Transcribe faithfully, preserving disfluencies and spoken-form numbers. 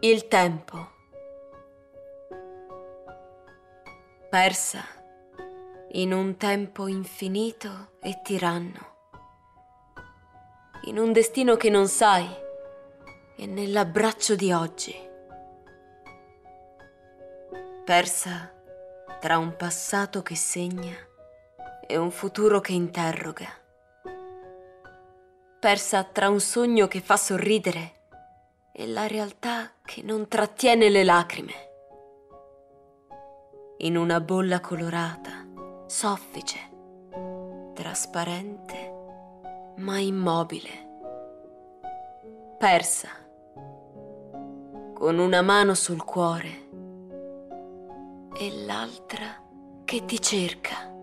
Il tempo. Persa in un tempo infinito e tiranno, in un destino che non sai e nell'abbraccio di oggi. Persa tra un passato che segna e un futuro che interroga. Persa tra un sogno che fa sorridere e la realtà che non trattiene le lacrime. In una bolla colorata, soffice, trasparente, ma immobile. Persa, con una mano sul cuore e l'altra che ti cerca.